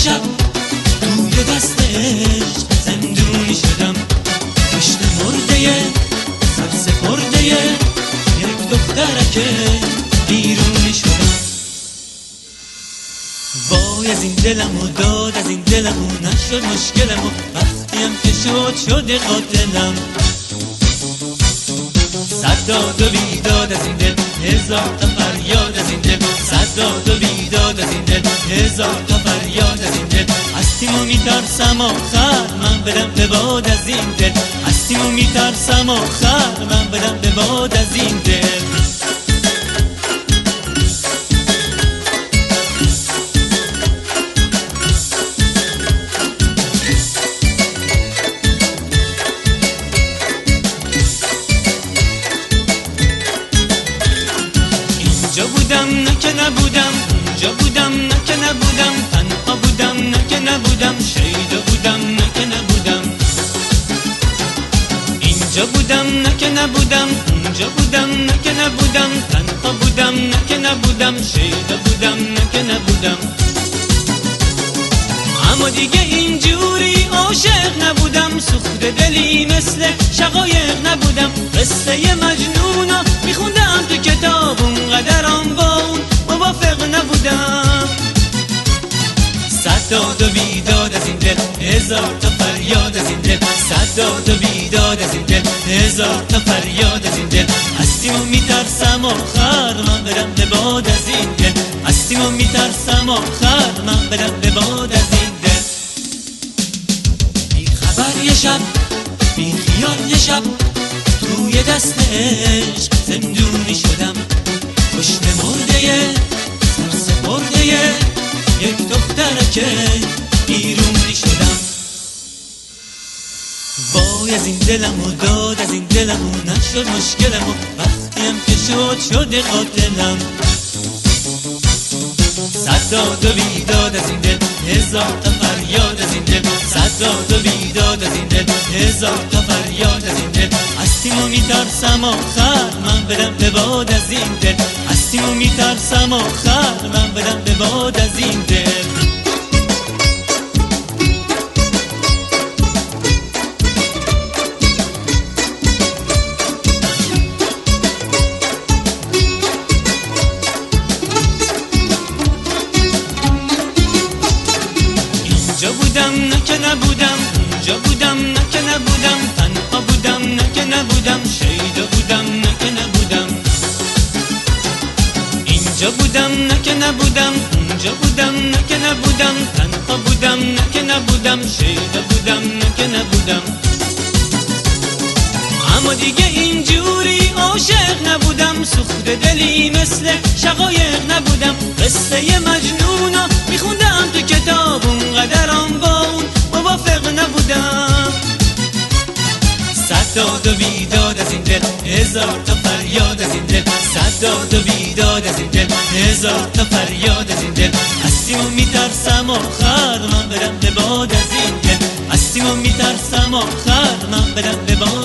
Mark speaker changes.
Speaker 1: شب توی دستش زندونی شدم، پشت مرده سرسپرده یک دخترکه بیرونی شدم. وای از این دلم و داد از این دلم و نشد مشکلم و وقتیم که شد قاتلم. صد داد و بیداد از این دل، هزار تا فریاد از این دل. صد داد و بیداد از این دل، هزار تا فریاد از این دل. هستیم و میترسم آخر من بدم به باد از این دل. هستیم و میترسم آخر من بدم به باد از این دل. اینجا بودم نه که نبودم، اونجا بودم نه که نبودم، تنها بودم نه که نبودم، شیدا بودم نه که نبودم. اینجا بودم نه که نبودم، اونجا بودم نه که نبودم، تنها بودم نه که نبودم، شیدا بودم نه که نبودم. اما دیگه اینجوری عاشق نبودم، سوخت دلی مثل شقایق نبودم. قصه مجنونا میخوندم تو کتاب، اونقدرم با اون موافق نبودم. صد داد و بیداد از این دل، هزار تا فریاد از این دل. صد داد و بیداد از این دل، هزار تا فریاد از این دل. هستیم و میترسم آخر من برم به باد از این دل. هستیم و میترسم آخر من برم به باد از این دل. بی خبر یه شب، بی خیال یه شب توی دست عشق زندونی شدم، پشت مرده سرسپرده یک دخترکه بیرونی شدم. وای از این دلم و داد از این دلم و نشد مشکلم و وقتیم که شد قاتلم. صد داد و بیداد از این دل، هزار تا فریاد از این دل. صد داد و بیداد از این دل، هزار تا فریاد از این دل. هستیم و میترسم آخر من برم به باد از این دل. هستیم و میترسم آخر من برم به باد از این دل. اینجا بودم نه که نبودم، اونجا بودم نه که نبودم، تنها بودم نه که نبودم، شیدا بودم نه که نبودم. اینجا بودم نه که نبودم، اونجا بودم نه که نبودم، تنها بودم نه که نبودم، شیدا بودم نه که نبودم. اما دیگه اینجوری عاشق نبودم، سوخت دلی مثل شقایق نبودم. قصه مجنونا میخوندم تو کتاب، اونقدرم با اون موافق نبودم. صد داد و بیداد از این دل، هزار تا فریاد از این دل. صد داد و بیداد از این دل، هزار تا فریاد از این دل. هستیم و میترسم آخر من برم به باد از این دل. هستیم و میترسم آخر من برم به باد